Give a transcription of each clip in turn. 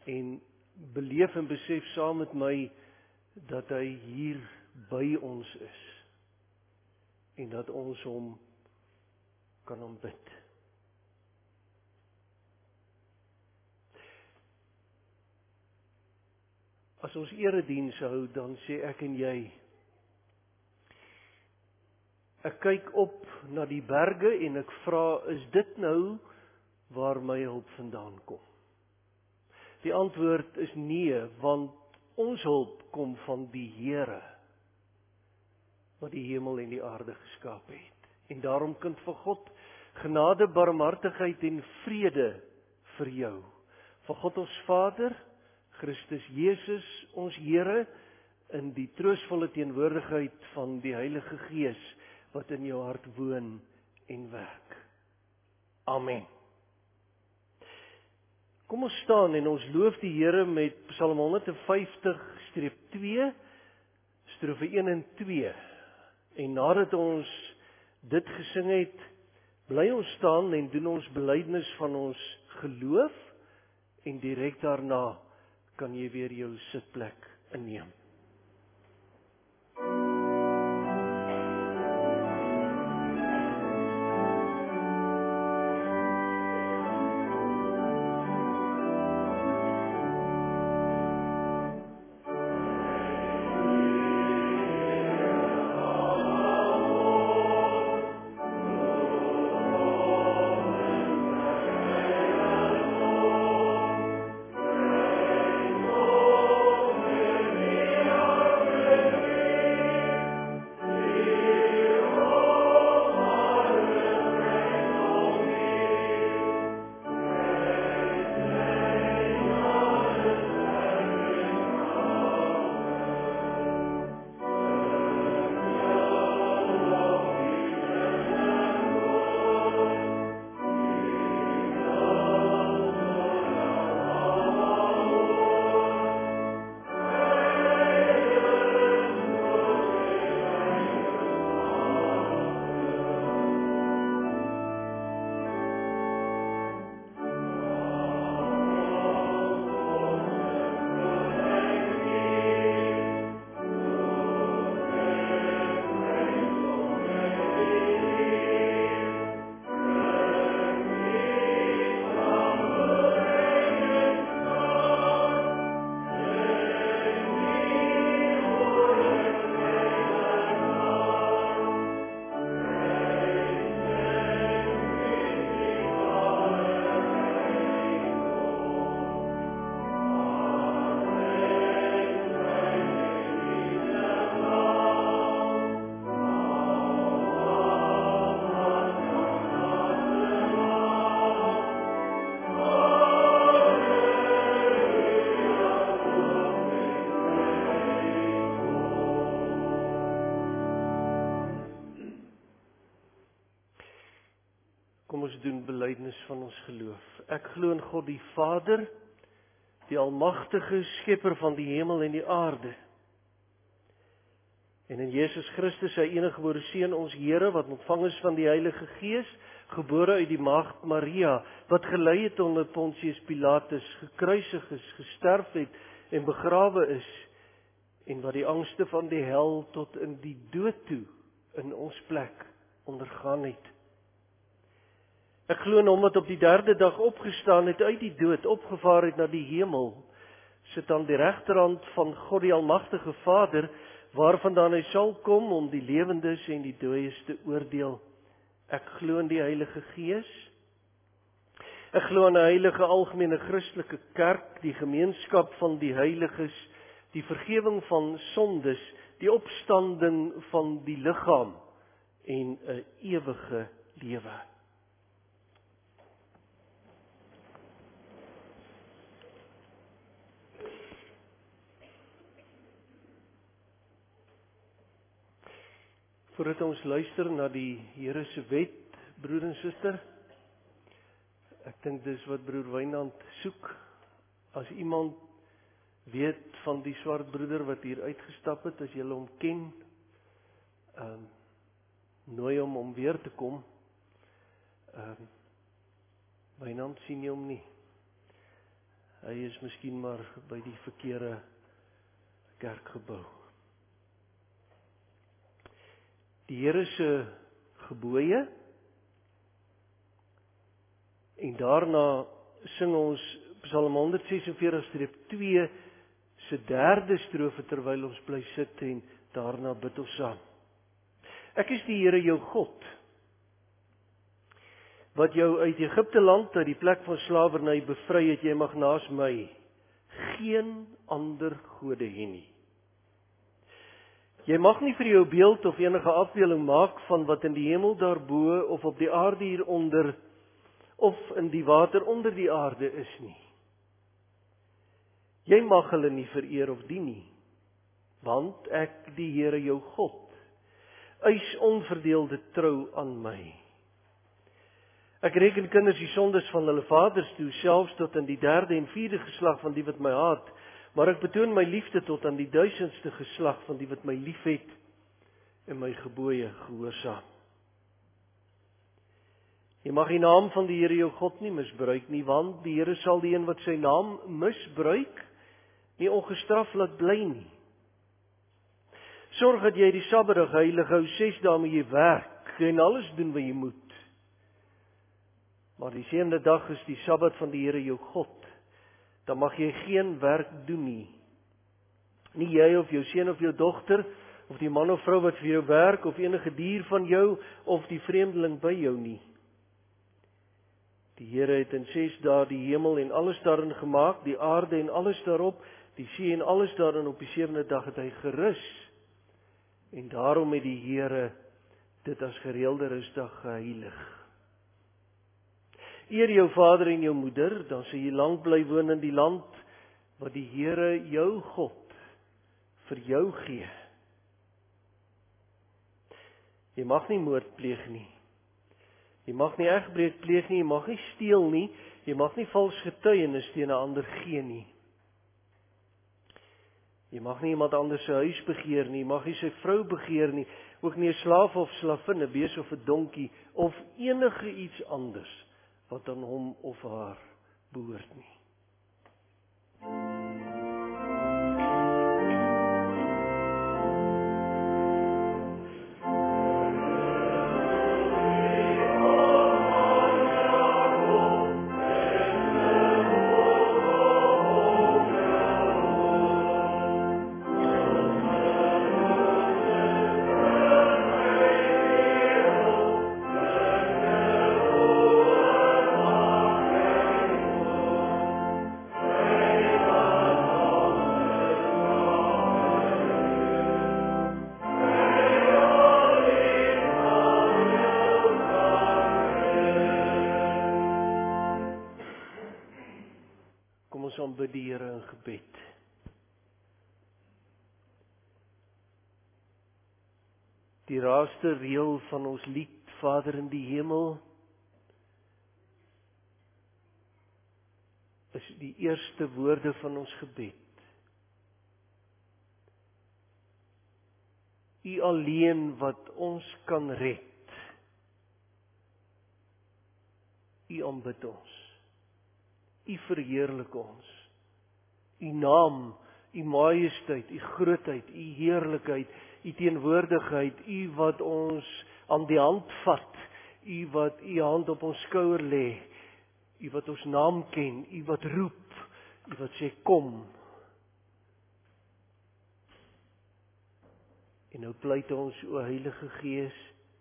en beleef en besef saam met my dat hy hier by ons is en dat ons hom kan aanbid. As ons erediens hou, dan sê ek en jy, ek kyk op na die berge en ek vra, is dit nou waar my hulp vandaan kom? Die antwoord is nee, want ons hulp kom van die Here, wat die hemel en die aarde geskaap het. En daarom, kind van God, genade, barmhartigheid en vrede vir jou. Van God ons Vader, Christus Jesus, ons Here, in die troostvolle teenwoordigheid van die Heilige Gees, wat in jou hart woon en werk. Amen. Kom ons staan en ons loof die Here met Psalm 150-2, strofe 1 en 2. En nadat ons dit gesing het, bly ons staan en doen ons belydenis van ons geloof, en direk daarna kan jy weer jou sitplek inneem. Kom ons doen belydenis van ons geloof. Ek glo in God die Vader, die almagtige skepper van die hemel en die aarde. En in Jesus Christus, sy eniggebore Seun, ons Here, wat ontvang is van die Heilige Gees, gebore uit die maagd Maria, wat gelei het onder Pontius Pilatus, gekruisig is, gesterf het en begrawe is, en wat die angste van die hel tot in die dood toe in ons plek ondergaan het. Ek glo in hom wat op die 3de dag opgestaan het uit die dood, opgevaar het na die hemel, sit aan die regterhand van God die almagtige Vader, waarvandaan hy sal kom om die lewendes en die dooies te oordeel. Ek glo in die Heilige Gees. Ek glo in 'n heilige algemene Christelike kerk, die gemeenskap van die heiliges, die vergifnis van sondes, die opstanding van die liggaam en 'n ewige lewe. Voordat ons luister na die Here se wet, broer en suster, ek dink dis wat broer Wynand soek. As iemand weet van die swart broeder wat hier uitgestap het, as julle hom ken, nooi hom om weer te kom. Wynand sien jy hom nie. Hy is miskien maar by die verkeerde kerkgebou. Die Here se gebooie, en daarna sing ons Psalm 146:2 se derde strofe terwyl ons bly sit en daarna bid ons saam. Ek is die Here jou God, wat jou uit Egipte land, uit die plek van slawerny bevry het. Jy mag naas my geen ander gode hê nie. Jy mag nie vir jou beeld of enige afbeelding maak van wat in die hemel daarbo of op die aarde hieronder of in die water onder die aarde is nie. Jy mag hulle nie vereer of dien nie, want ek, die Here jou God, eis onverdeelde trou aan my. Ek reken kinders die sondes van hulle vaders toe, selfs tot in die 3de en 4de geslag van die wat my haat, maar ek betoon my liefde tot aan die 1000ste geslag van die wat my liefhet en my gebooie gehoorsaam. Jy mag die naam van die Here jou God nie misbruik nie, want die Here sal die een wat sy naam misbruik nie ongestraf laat bly nie. Sorg dat jy die Sabbatdag heilig hou, 6 dae moet jy werk en alles doen wat jy moet. Maar die 7de dag is die Sabbat van die Here jou God. Dan mag jy geen werk doen nie. Nie jy of jou seun of jou dogter, of die man of vrou wat vir jou werk, of enige dier van jou, of die vreemdeling by jou nie. Die Here het in 6 dae die hemel en alles daarin gemaak, die aarde en alles daarop, die see en alles daarin. Op die 7de dag het hy gerus. En daarom het die Here dit as gereelde rusdag geheilig. Eer jou vader en jou moeder, dan sal jy lank bly woon in die land wat die Here jou God vir jou gee. Jy mag nie moord pleeg nie. Jy mag nie egbreek pleeg nie, jy mag nie steel nie, jy mag nie vals getuienis teen 'n ander gee nie. Jy mag nie iemand anders se huis begeer nie, jy mag nie sy vrou begeer nie, ook nie 'n slaaf of slavin, 'n bees of 'n donkie, of enige iets anders wat aan hom of haar behoort nie. Ons aanbid die Here in gebed. Die laaste reël van ons lied, Vader in die hemel, is die eerste woorde van ons gebed. U alleen wat ons kan red. U aanbid ons. U verheerlik ons. U naam, u majesteit, u grootheid, u heerlikheid, u teenwoordigheid, u wat ons aan die hand vat, u wat u hand op ons skouer lê, u wat ons naam ken, u wat roep, u wat sê kom. En nou pleit ons, o Heilige Gees,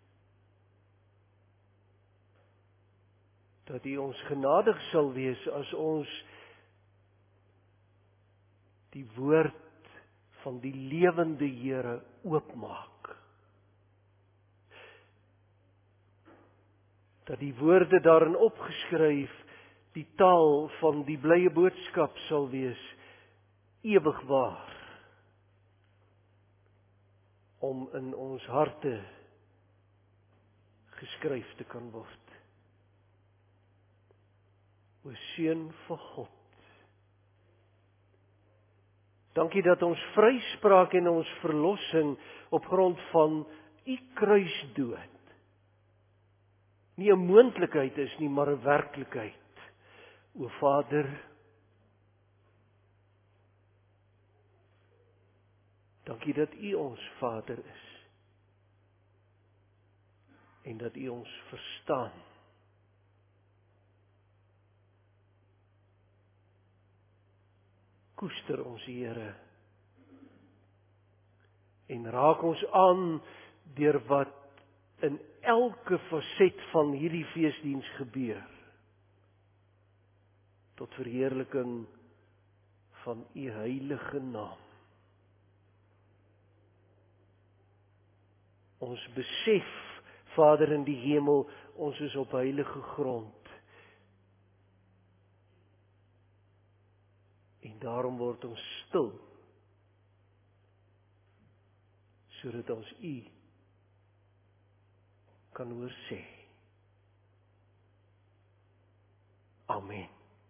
dat U ons genadig sal wees as ons die woord van die lewende Here oopmaak. Dat die woorde daarin opgeskryf, die taal van die blye boodskap sal wees, ewig waar, om in ons harte geskryf te kan word. O Seun van God, dankie dat ons vryspraak en ons verlossing op grond van U kruisdood nie 'n moontlikheid is nie, maar 'n werklikheid. O Vader, Dankie dat U ons Vader is. En dat U ons verstaan. Koester ons Here. En raak ons aan deur wat in elke faset van hierdie feesdiens gebeur. Tot verheerliking van U heilige naam. Ons besef, Vader in die hemel, ons is op heilige grond. En daarom word ons stil, sodat ons U kan hoor sê. Amen.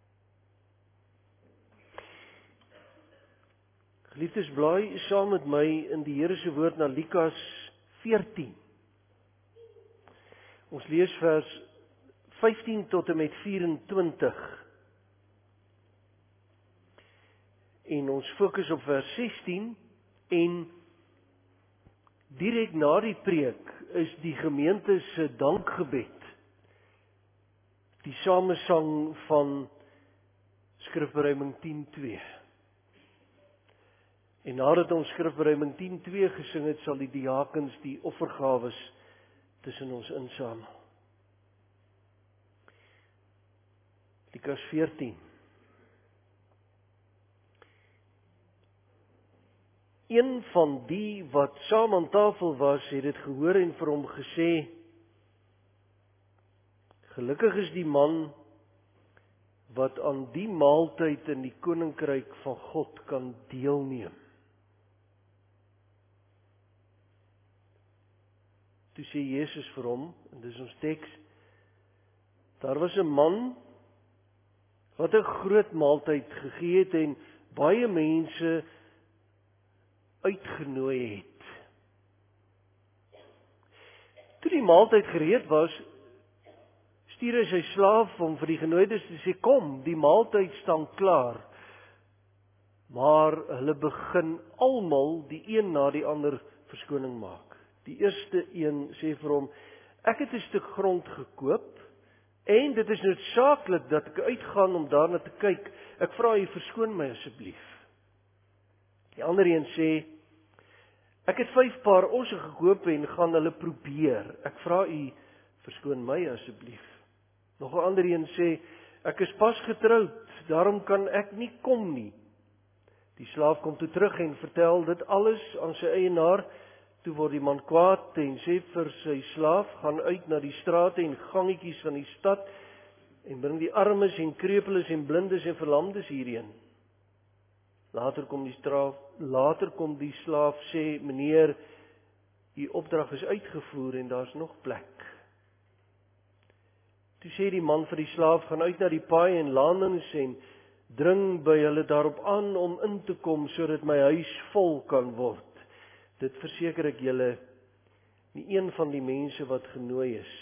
Geliefdes, blaai saam met my in die Here se woord na Lukas 14. Ons lees vers 15 tot en met 24. En ons fokus op vers 16 en direk na die preek is die gemeente se dankgebed. Die samesang van Skrifberuiming 10:2. En nadat ons Skrifberuiming 10:2 gesing het, sal die diakens die offergawes tussen ons insamel. Lukas 14. Een van die wat saam aan tafel was, het dit gehoor en vir hom gesê: Gelukkig is die man wat aan die maaltyd in die koninkryk van God kan deelneem. Toe sê Jesus vir hom, en dis ons teks, daar was 'n man wat 'n groot maaltyd gegee het en baie mense uitgenooi het. Toe die maaltyd gereed was, stuur hy sy slaaf om vir die genooides te sê: Kom, die maaltyd staan klaar. Maar hulle begin almal die een na die ander verskoning maak. Die eerste een sê vir hom: Ek het 'n stuk grond gekoop en dit is noodsaaklik dat ek uitgaan om daarna te kyk. Ek vra u, verskoon my asseblief. Die ander een sê: Ek het 5 paar osse gekoop en gaan hulle probeer. Ek vra u, verskoon my asseblief. Nog 'n ander een sê: Ek is pas getroud, daarom kan ek nie kom nie. Die slaaf kom toe terug en vertel dit alles aan sy eienaar. Toe word die man kwaad en sê vir sy slaaf: Gaan uit na die strate en gangetjies van die stad en bring die armes en krepeles en blindes en verlamdes hierheen. Later kom die slaaf sê: Meneer, u opdrag is uitgevoer en daar's nog plek. Toe sê die man vir die slaaf: Gaan uit na die paaie en landings en dring by hulle daarop aan om in te kom sodat my huis vol kan word. Dit verseker ek julle, nie een van die mense wat genooi is,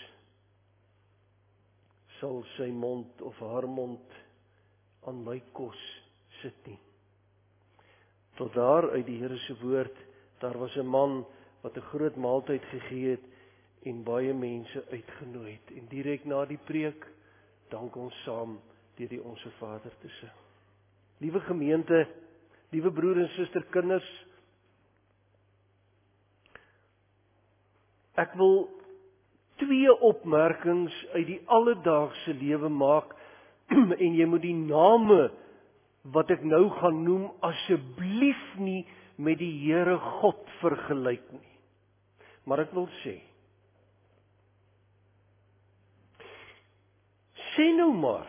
sal sy mond of haar mond aan my kos sit nie. Tot daar uit die Here se woord. Daar was 'n man wat 'n groot maaltyd gegee het en baie mense uitgenooi het. En direk na die preek dank ons saam deur die Onse Vader te sing. Liewe gemeente, liewe broer en suster, kinders, ek wil 2 opmerkings uit die alledaagse lewe maak en jy moet die name wat ek nou gaan noem asseblief nie met die Here God vergelyk nie. Maar ek wil sê nou maar,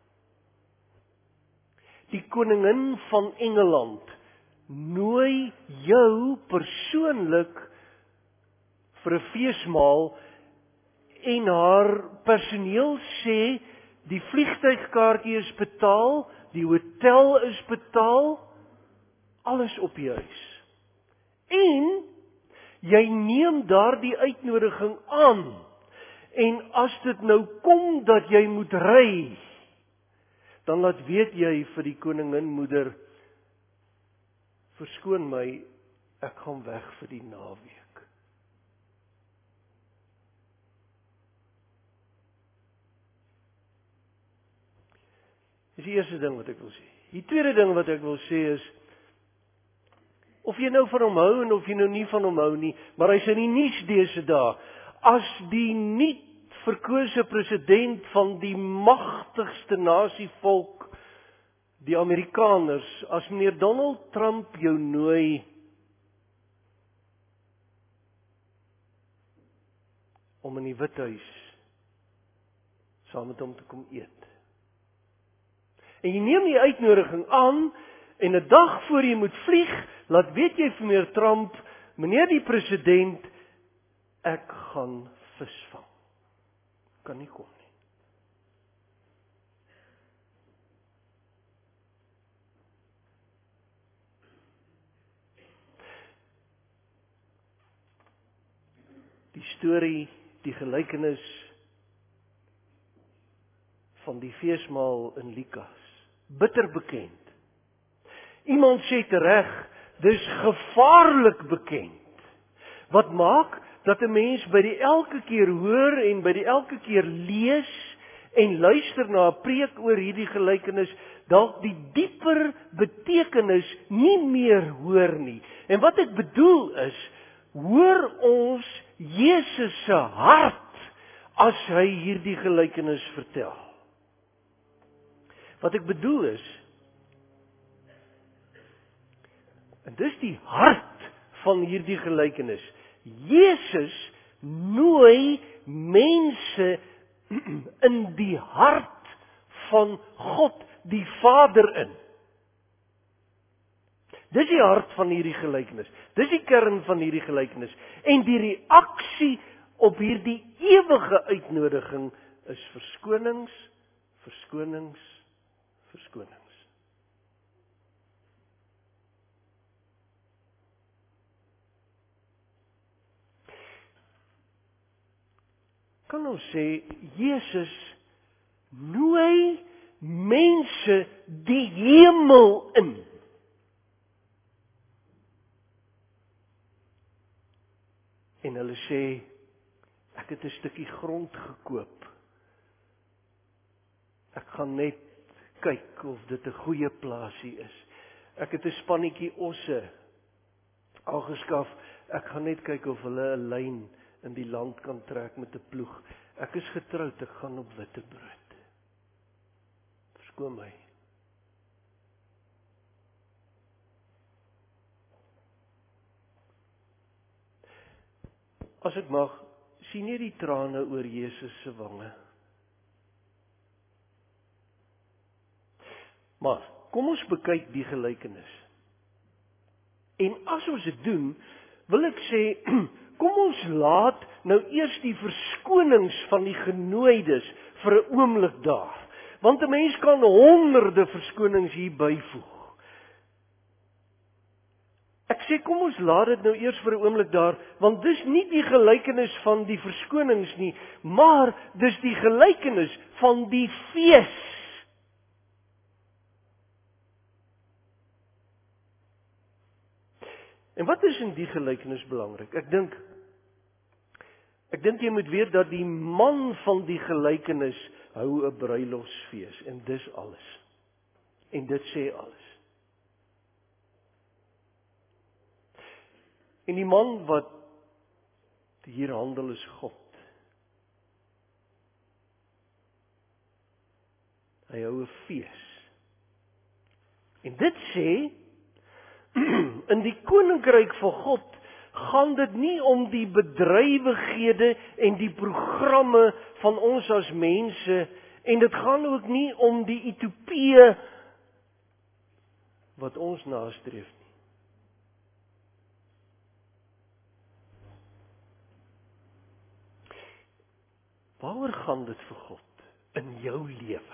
die koningin van Engeland nooi jou persoonlik vir 'n feesmaal en haar personeel sê die vliegtuigkaartjie is betaal, die hotel is betaal, alles op die huis. En jy neem daardie uitnodiging aan. En as dit nou kom dat jy moet ry, dan laat weet jy vir die koningin moeder: verskoon my, ek gaan weg vir die naweek. Dis die eerste ding wat ek wil sê. Die tweede ding wat ek wil sê is, of jy nou van hom hou en of jy nou nie van hom hou nie, maar hy's in die nuus dese dae, as die nie verkose president van die magtigste nasievolk, die Amerikaners, as meneer Donald Trump jou nooi om in die Withuis saam met hom te kom eet. En jy neem die uitnodiging aan, en 'n dag voor jy moet vlieg, laat weet jy vir meneer Trump, meneer die president, ek gaan visvang. Kan nie kom nie. Die storie, die gelykenis van die feesmaal in Lukas, bitter bekend. Iemand sê tereg, dis gevaarlik bekend. Wat maak dat 'n mens by die elke keer hoor en by die elke keer lees en luister na 'n preek oor hierdie gelykenis, dalk die dieper betekenis nie meer hoor nie. En wat ek bedoel is, hoor ons Jesus se hart as hy hierdie gelykenis vertel. Wat ek bedoel is, en dis die hart van hierdie gelykenis. Jesus nooi mense in die hart van God die Vader in. Dis die hart van hierdie gelykenis. Dis die kern van hierdie gelykenis. En die reaksie op hierdie ewige uitnodiging is verskonings, verskonings, verskonings. Kan ons sê, Jesus nooi mense die hemel in. En hulle sê, ek het 'n stukkie grond gekoop. Ek gaan net kyk of dit 'n goeie plaasie is. Ek het 'n spannetjie osse aangeskaf. Ek gaan net kyk of hulle 'n lyn in die land kan trek met 'n ploeg. Ek is getroud, ek gaan op witbrood. Verskoon my. As ek mag, sien jy die trane oor Jesus se wange? Maar, kom ons bekyk die gelykenis. En as ons dit doen, wil ek sê, kom ons laat nou eers die verskonings van die genooides vir 'n oomblik daar. Want 'n mens kan honderde verskonings hier byvoeg. Ek sê kom ons laat dit nou eers vir 'n oomblik daar, want dis nie die gelykenis van die verskonings nie, maar dis die gelykenis van die fees. En wat is in die gelykenis belangrik? Ek dink jy moet weet dat die man van die gelykenis hou 'n bruilofsfees en dis alles. En dit sê alles. En die man wat hier handel is God. Hy hou 'n fees. En dit sê in die koninkryk van God gaan dit nie om die bedrywighede en die programme van ons as mense, en dit gaan ook nie om die utopie wat ons nastreef nie. Waaroor gaan dit vir God in jou lewe?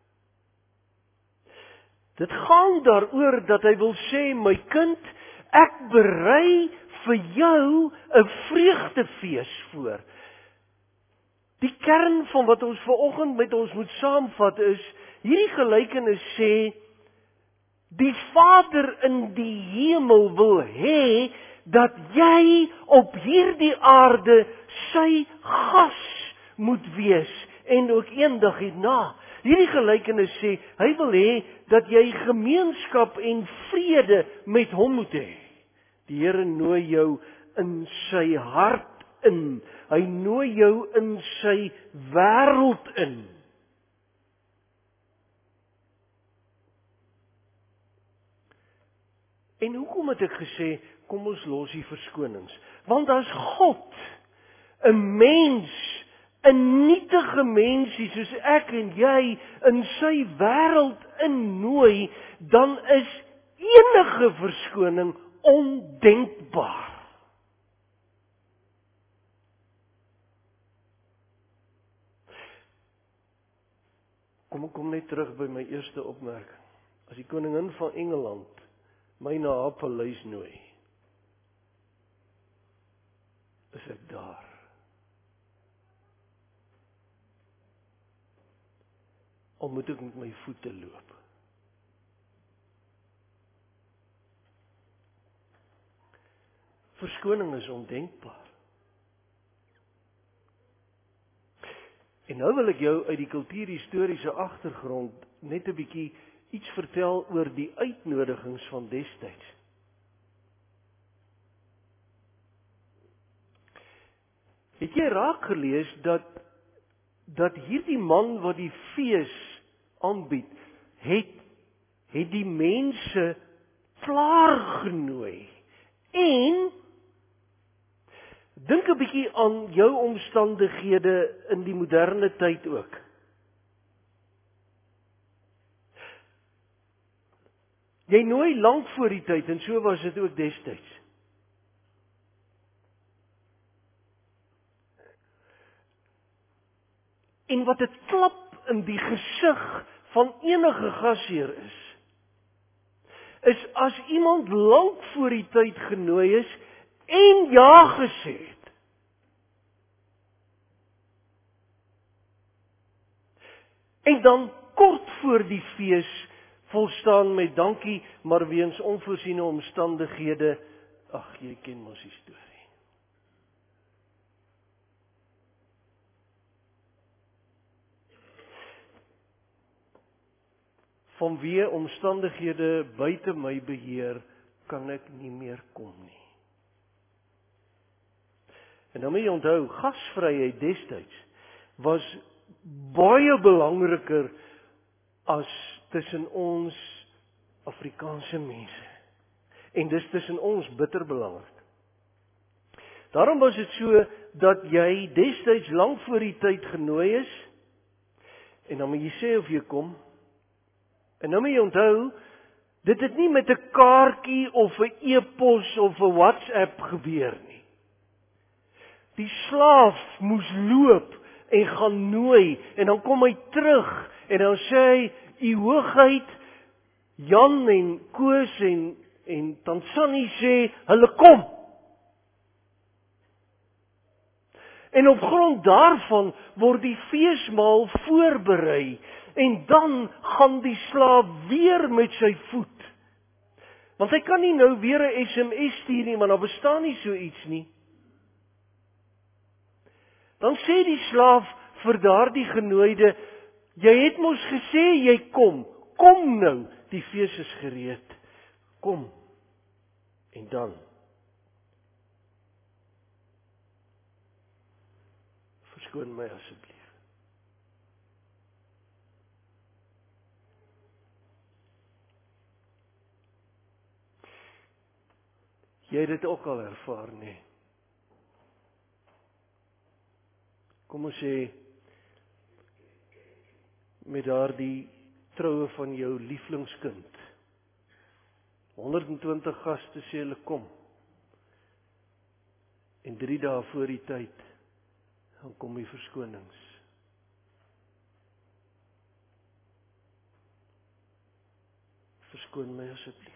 Dit gaan daaroor dat hy wil sê, my kind, ek berei vir jou 'n vreugdefees voor. Die kern van wat ons vanoggend met ons moet saamvat is, hierdie gelykenis sê, die Vader in die hemel wil hê dat jy op hierdie aarde sy gas moet wees en ook eendag hierna. Hierdie gelykenis sê, hy wil hê dat jy gemeenskap en vrede met hom moet hê. Die Here nooi jou in sy hart in. Hy nooi jou in sy wêreld in. En hoekom het ek gesê, kom ons los die verskonings? Want as God 'n mens, 'n nietige mensie soos ek en jy in sy wêreld innooi, dan is enige verskoning ondenkbaar. Kom net terug by my eerste opmerking. As die koningin van Engeland my na haar paleis nooi, is ek daar. Al moet ek met my voete loop. Verskoning is ondenkbaar. En nou wil ek jou uit die kultuurhistoriese agtergrond net 'n bietjie iets vertel oor die uitnodigings van destyds. Het jy raak gelees dat hierdie man wat die fees aanbied, het die mense klaar genooi. En dink 'n bietjie aan jou omstandighede in die moderne tyd ook. Jy nooi lank voor die tyd en so was dit ook destyds. En wat 'n klap in die gesig van enige gasheer is as iemand lank voor die tyd genooi is en ja gesê het. En dan kort voor die fees volstaan met dankie, maar weens onvoorsiene omstandighede, ag, jy ken mos die storie. Vanweë omstandighede buite my beheer, kan ek nie meer kom nie. En dan moet jy onthou, gasvryheid destyds was baie belangriker as tussen ons Afrikaanse mense. En dis tussen ons bitter belangrik. Daarom was dit so dat jy destyds lank voor die tyd genooi is, en dan moet jy sê of jy kom. En nou moet jy onthou, dit het nie met 'n kaartjie of 'n e-pos of 'n WhatsApp gebeur nie. Die slaaf moes loop en gaan nooi, en dan kom hy terug, en dan sê hy, "U hoogheid, Jan en Koos en Tansani sê, hulle kom." En op grond daarvan word die feesmaal voorberei, en dan gaan die slaaf weer met sy voet. Want hy kan nie nou weer 'n SMS stuur nie, want daar bestaan nie so iets nie. Dan sê die slaaf vir daardie genooide, "Jy het mos gesê jy kom. Kom nou, die fees is gereed. Kom." En dan verskoon my asseblief. Jy het dit ook al ervaar, nee. Kom ons sê, met daardie troue van jou lieflingskind. 120 gaste sê hulle kom. En 3 dae voor die tyd, dan kom die verskonings. Verskoon my asseblief.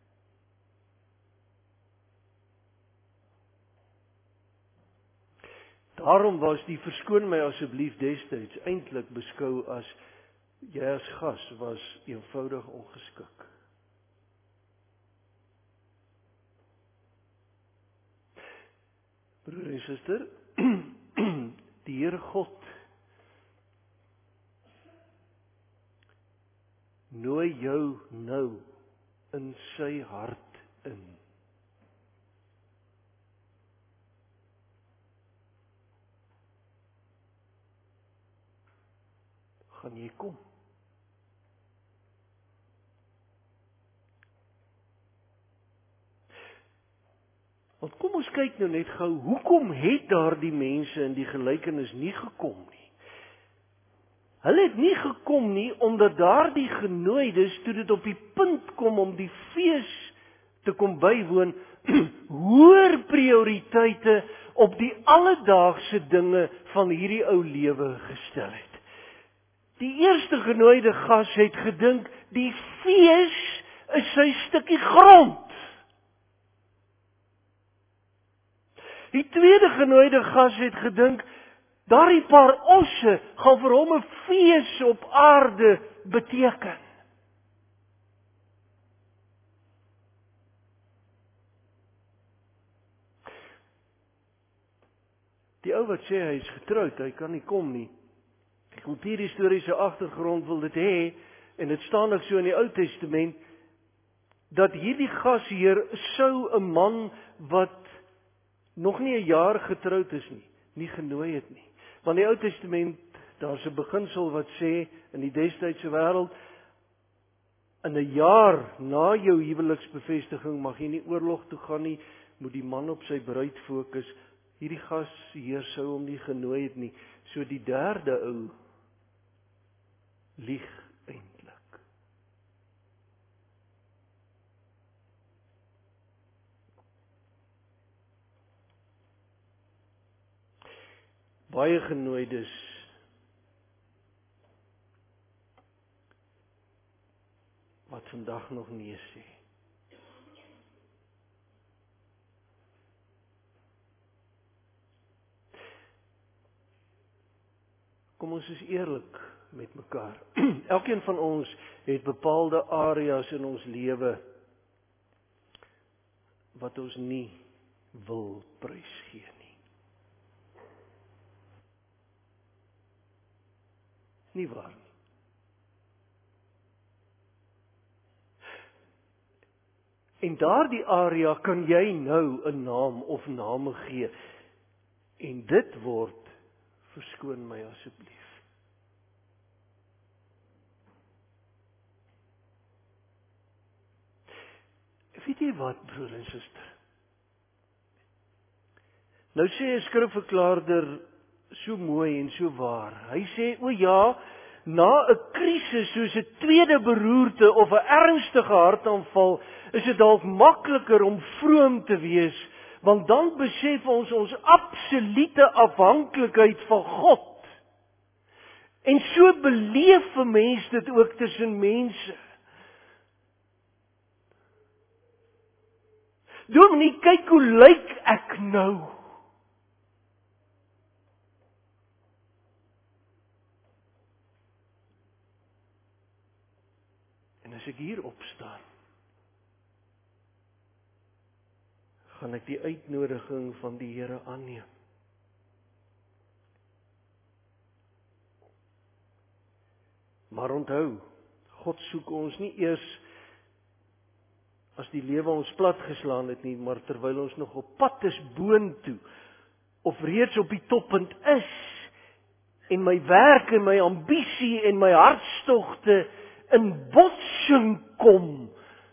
Daarom was die verskoon my asseblief destyds eintlik beskou as jy as gas was eenvoudig ongeskik. Broer en suster, die Here God nooi jou nou in sy hart in. Gaan jy kom? Want kom ons kyk nou net gou, hoekom het daardie mense in die gelykenis nie gekom nie? Hulle het nie gekom nie, omdat daardie genooides, toe dit op die punt kom om die fees te kom bywoon, hoër prioriteite op die alledaagse dinge van hierdie ou lewe gestel het. Die eerste genooide gas het gedink, die fees is sy stukkie grond. Die tweede genooide gas het gedink, daardie paar osse gaan vir hom 'n fees op aarde beteken. Die ou wat sê hy is getroud, hy kan nie kom nie. Die kultuurhistoriese agtergrond wil dit hê, en dit staan ook so in die Ou Testament, dat hierdie gasheer sou 'n man wat nog nie 'n jaar getroud is nie genooi het nie. Want in die Ou Testament, daar's 'n beginsel wat sê, in die destydse wêreld, in 'n jaar na jou huweliksbevestiging mag jy nie oorlog toe gaan nie, moet die man op sy bruid fokus. Hierdie gasheer sou hom nie genooi het nie. So die derde ou lieg eintlik. Baie genooides wat vandag nog nee sê. Kom ons is eerlik met mekaar. Elkeen van ons het bepaalde areas in ons lewe wat ons nie wil prysgee nie. Nie waar nie. En daardie area kan jy nou 'n naam of name gee. En dit word, verskoon my asseblief, weet jy wat, broer en suster? Nou sê 'n skrifverklaarder so mooi en so waar. Hy sê, o ja, na 'n krisis soos 'n tweede beroerte of 'n ernstige hartaanval, is dit dalk makliker om vroom te wees, want dan besef ons absolute afhanklikheid van God. En so beleef 'n mens dit ook tussen mense. Dominee, kyk hoe lyk ek nou? En as ek hier opstaan, gaan ek die uitnodiging van die Here aanneem. Maar onthou, God soek ons nie eers as die lewe ons platgeslaan het nie, maar terwyl ons nog op pad is boontoe, of reeds op die toppunt is, en my werk en my ambisie en my hartstogte in botsing kom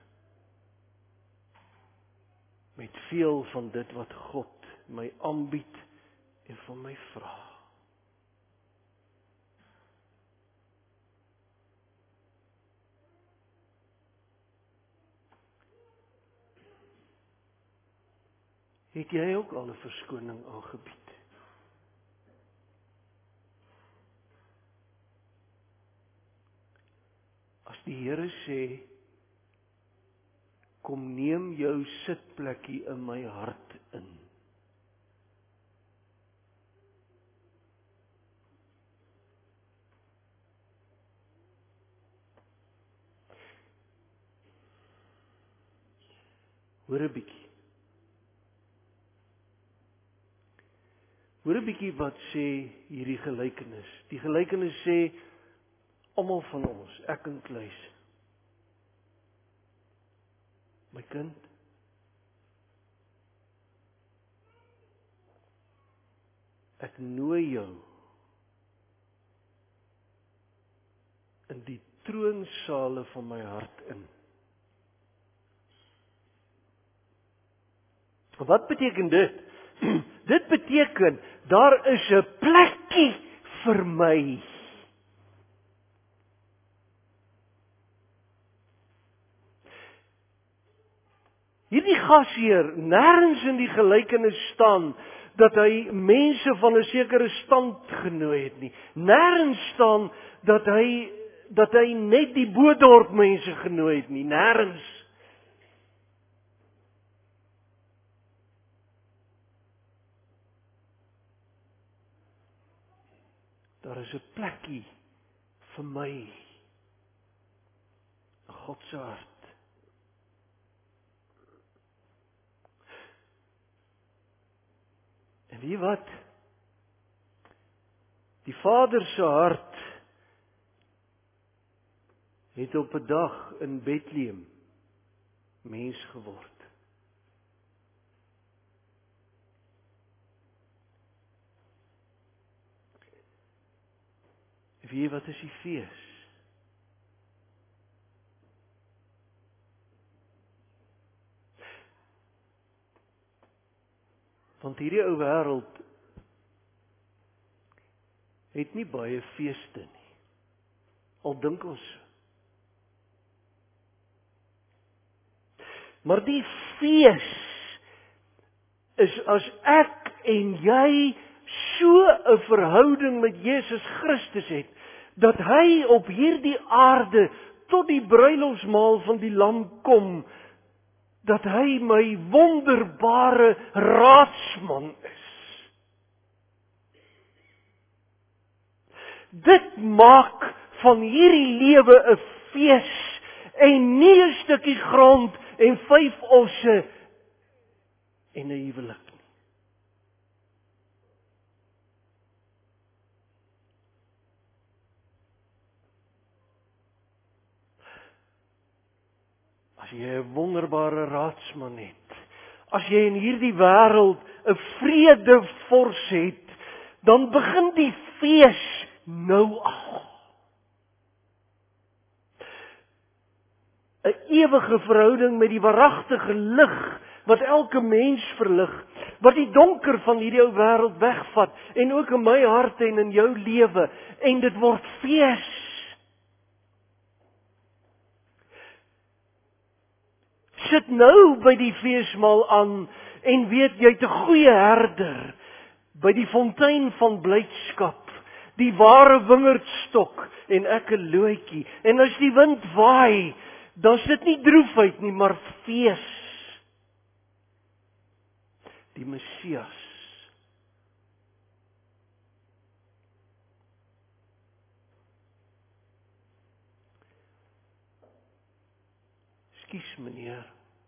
met veel van dit wat God my aanbied en van my vra. Het jy ook al 'n verskoning aangebied? As die Here sê, kom neem jou sitplekkie in my hart in. Hoor 'n bietjie. Hoor 'n bietjie wat sê hierdie gelykenis. Die gelykenis sê, almal van ons, ek inkluis. My kind, ek nooi jou in die troonsale van my hart in. Wat beteken dit? Dit beteken, daar is 'n plekkie vir my. Hierdie gasheer, nêrens in die gelykenis staan dat hy mense van 'n sekere stand genooi het nie. Nêrens staan dat hy net die Boedorp mense genooi het nie. Nêrens. Daar is 'n plekkie vir my. 'n God se hart. En weet wat? Die Vader se hart het op 'n dag in Bethlehem mens geword. Weet wat is die fees? Want hierdie ou wêreld het nie baie feeste nie. Al dink ons so. Maar die fees is as ek en jy so 'n verhouding met Jesus Christus het, dat hy op hierdie aarde tot die bruilofsmaal van die Lam kom, dat hy my wonderbare raadsman is. Dit maak van hierdie lewe 'n fees en nie 'n stukkie grond en 5 osse en 'n huwelik nie. As jy 'n wonderbare raadsman het, as jy in hierdie wêreld 'n vredevors het, dan begin die fees nou al. 'n ewige verhouding met die waaragtige lig wat elke mens verlig, wat die donker van hierdie ou wêreld wegvat en ook in my hart en in jou lewe, en dit word fees. Sit nou by die feesmaal aan en weet jy het 'n goeie herder by die fontein van blydskap, die ware wingerdstok en ek 'n lootjie. En as die wind waai, dan is dit nie droefheid nie, maar fees. Die Messias. Ekskuus meneer.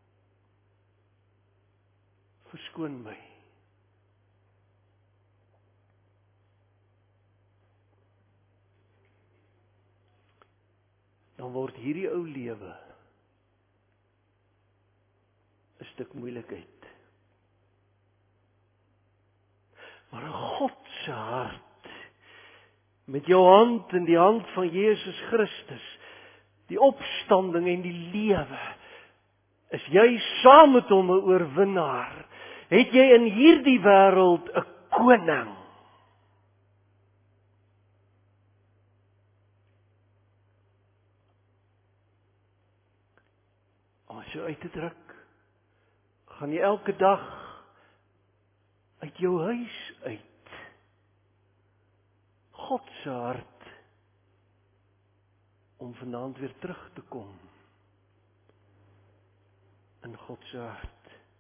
Verskoon my. Dan word hierdie ou lewe 'n stuk moeilikheid. Maar 'n God se hart, met jou hand in die hand van Jesus Christus, die opstanding en die lewe, is jy saam met hom 'n oorwinnaar. Het jy in hierdie wêreld 'n koning. Om so uit te druk, gaan jy elke dag uit jou huis uit. God se hart om vanaand weer terug te kom in God se hart.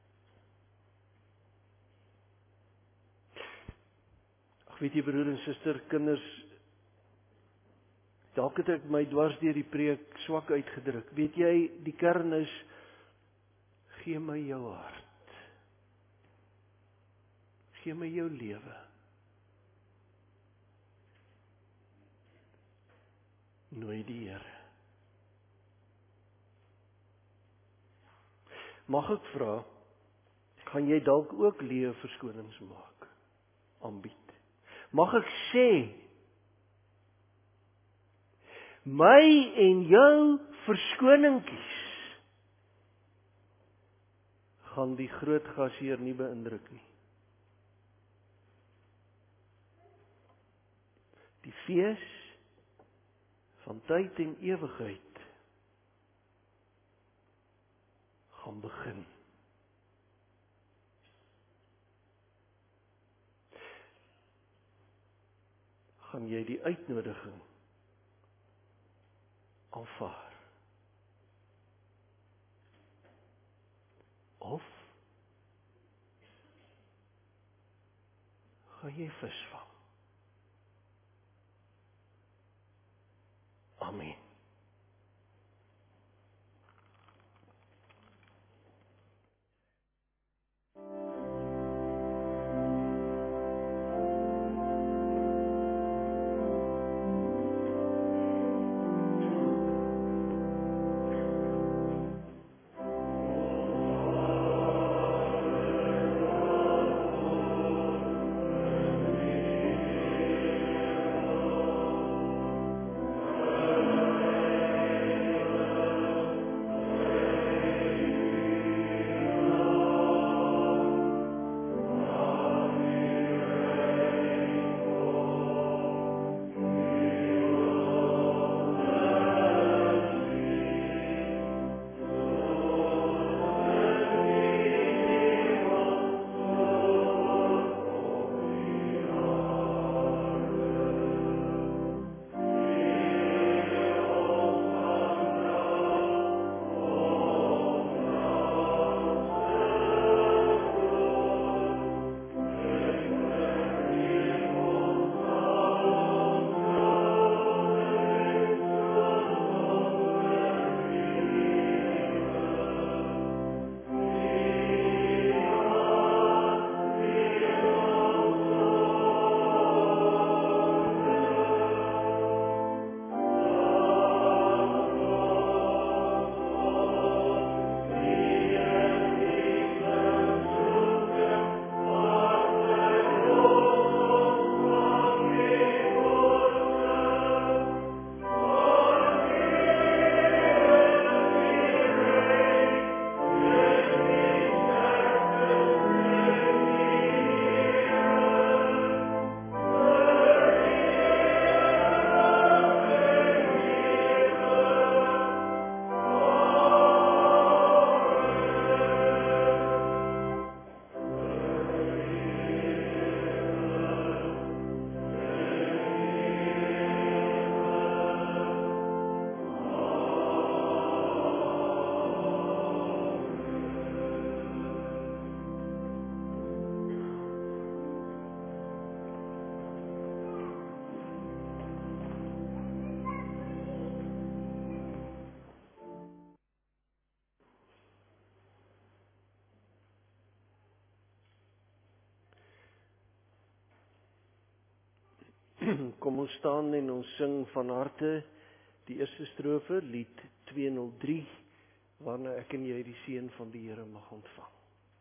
Ag weet jy broer en suster, kinders, dalk het ek my dwars deur die preek swak uitgedruk. Weet jy, die kern is, gee my jou hart. Gee my jou lewe. Nooi die Here. Mag ek vra, gaan jy dalk ook leë verskonings maak, aanbied? Mag ek sê, my en jou verskoningkies gaan die groot gasheer nie beïndruk nie. Die fees van tyd en ewigheid gaan begin. Gaan jy die uitnodiging aanvaar? Of gaan jy visvang? Amen. Kom ons staan en ons sing van harte die eerste strofe, lied 203, waarna ek en jy die seën van die Here mag ontvang.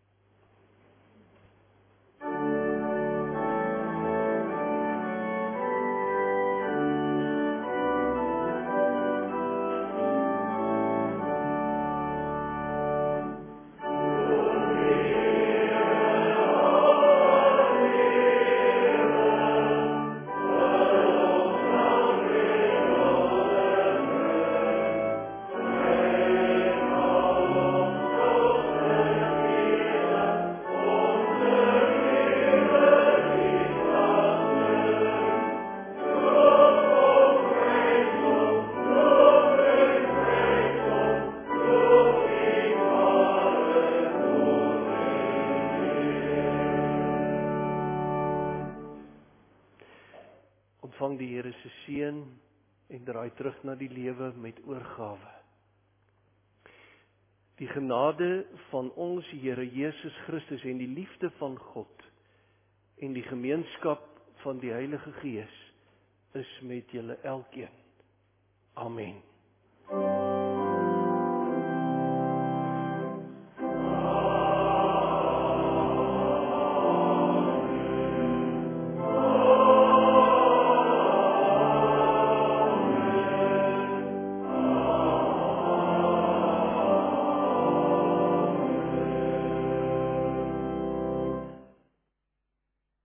Ontvang die Here se seën en draai terug na die lewe met oorgawe. Die genade van ons Here Jesus Christus en die liefde van God en die gemeenskap van die Heilige Gees is met julle elkeen. Amen.